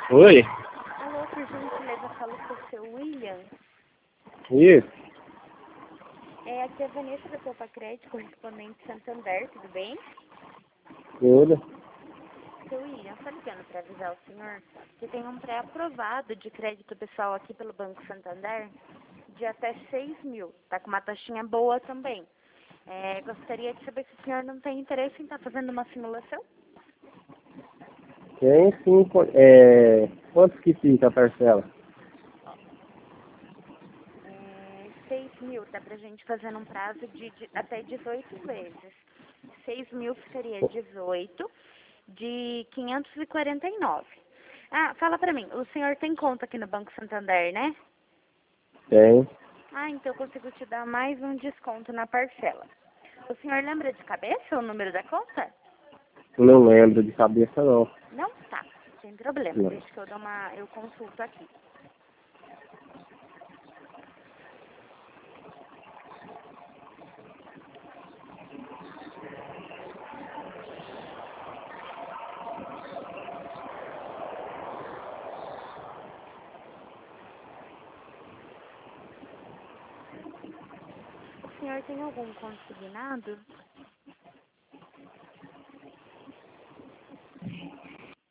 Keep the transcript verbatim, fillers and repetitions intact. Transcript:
Oi? Alô, por gentileza, falo com o seu William. Isso? É, aqui é a Vanessa da Copa Crédito, correspondente Santander, tudo bem? Tudo? Seu William, só ligando para avisar o senhor que tem um pré-aprovado de crédito pessoal aqui pelo Banco Santander de até seis mil. Tá com uma taxinha boa também. É, gostaria de saber se o senhor não tem interesse em estar fazendo uma simulação? Tem sim. qu- É... Quantos que fica a parcela? É, seis mil, dá pra gente fazer num prazo de, de até dezoito vezes. Seis mil ficaria dezoito, de quinhentos e quarenta e nove. Ah, fala pra mim, o senhor tem conta aqui no Banco Santander, né? Tem. Ah, então eu consigo te dar mais um desconto na parcela. O senhor lembra de cabeça o número da conta? Não lembro de cabeça não. Não? Tá, sem problema. Não. Deixa que eu dou uma, eu consulto aqui. O senhor tem algum consignado?